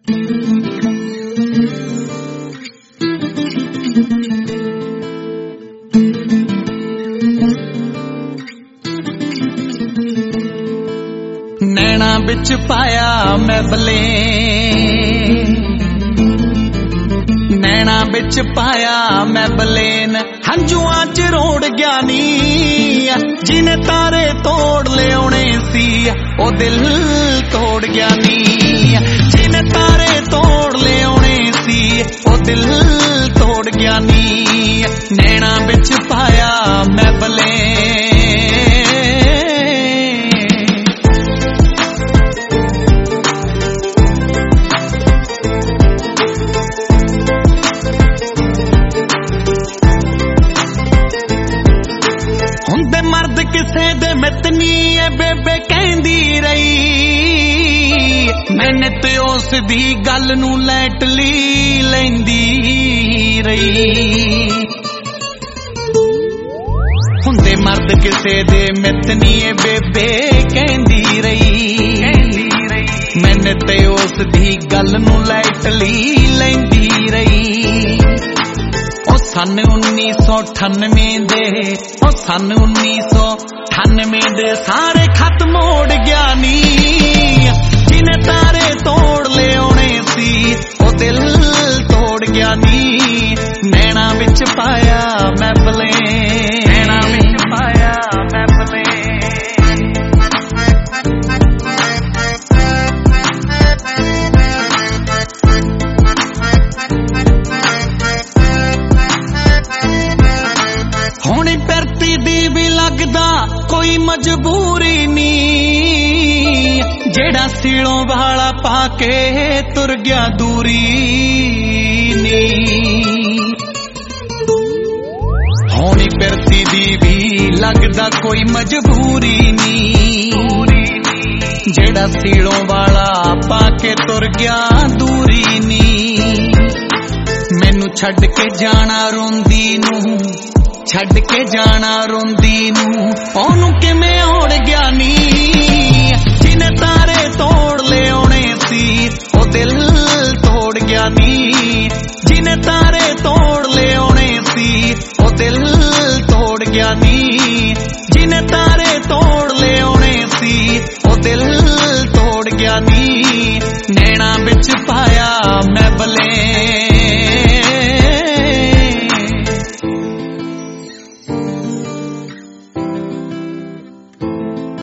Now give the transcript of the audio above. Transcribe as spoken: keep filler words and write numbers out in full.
नैना बिच पाया मैं बले नैना बिच पाया मैं बलेन हंजुआं च रोड़ गया नी जिने तारे तोड़ लियाने सी ओ दिल तोड़ गया नी जिने तारे तोड़ लियाने सी ओ दिल तोड़ गया नी नैना बिच पाया मैं बले मर्द किसे दे मितनी है बेबे कहंदी रही मैंने ते उस दी गल नू लैटली लैंदी रही हुंदे मर्द किसे दे मितनी है बेबे कहंदी रही मैंने ते उस दी गल नू लैटली लैंदी रही सन उन्नीस सौ अठानवे दे ओ सन उन्नीस सौ अठानवे दे सारे खत मोड़ गया नी जिने तारे तोड़ ले आने सी ओ दिल तोड़ गया नी नैना बिच पाया मैं बले नैना बिच पाया मैं बले होनी परती दी भी लगदा कोई मजबूरी नी जेड़ा सीलों वाला पाके तुर गया दूरी नी होनी परती दी भी लगदा कोई मजबूरी नी जेड़ा सीलों वाला पाके तुर गया दूरी नी मैनू छड्ड के जाना रोंदी नू छड्ड के जाना रोंदी नू ओनू किवें ओड़ गया नी जिने तारे तोड़ ले आने सी ओ दिल तोड़ गया नी जिने तारे तोड़ ले आने सी ओ दिल तोड़ गया नी